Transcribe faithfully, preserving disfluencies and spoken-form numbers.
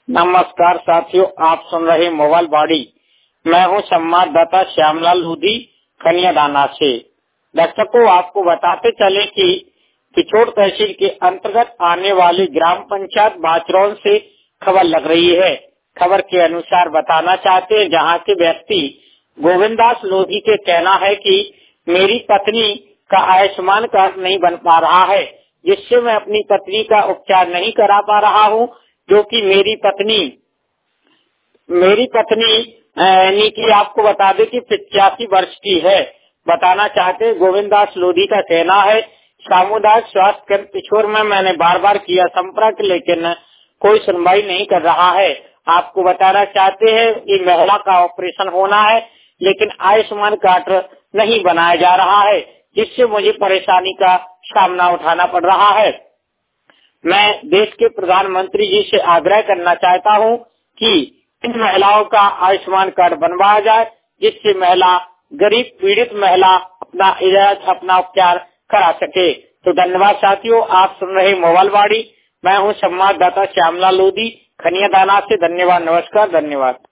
नमस्कार साथियों, आप सुन रहे मोबाइल बाड़ी। मैं हूं संवाददाता श्यामलाल लोधी खनियादाना से। दर्शकों, आपको बताते चले कि पिछोर तहसील के अंतर्गत आने वाली ग्राम पंचायत बाचरौन से खबर लग रही है। खबर के अनुसार बताना चाहते हैं, जहां के व्यक्ति गोविंदास लोधी के कहना है कि मेरी पत्नी का आयुष्मान कार्ड नहीं बन पा रहा है, जिससे मैं अपनी पत्नी का उपचार नहीं करा पा रहा हूं, जो कि मेरी पत्नी मेरी पत्नी यानी कि आपको बता दें कि पचासी वर्ष की है। बताना चाहते गोविंदास लोधी का कहना है, सामुदायिक स्वास्थ्य केंद्र पिछोर में मैंने बार बार किया संपर्क, लेकिन कोई सुनवाई नहीं कर रहा है। आपको बताना चाहते हैं कि महिला का ऑपरेशन होना है, लेकिन आयुष्मान कार्ड नहीं बनाया जा रहा है, जिससे मुझे परेशानी का सामना उठाना पड़ रहा है। मैं देश के प्रधानमंत्री जी से आग्रह करना चाहता हूं कि इन महिलाओं का आयुष्मान कार्ड बनवाया जाए, जिससे महिला, गरीब पीड़ित महिला अपना इलाज, अपना उपचार करा सके। तो धन्यवाद साथियों, आप सुन रहे मोबाइल बाड़ी। मैं हूं संवाददाता श्यामलाल लोधी खनियादाना से। धन्यवाद, नमस्कार, धन्यवाद।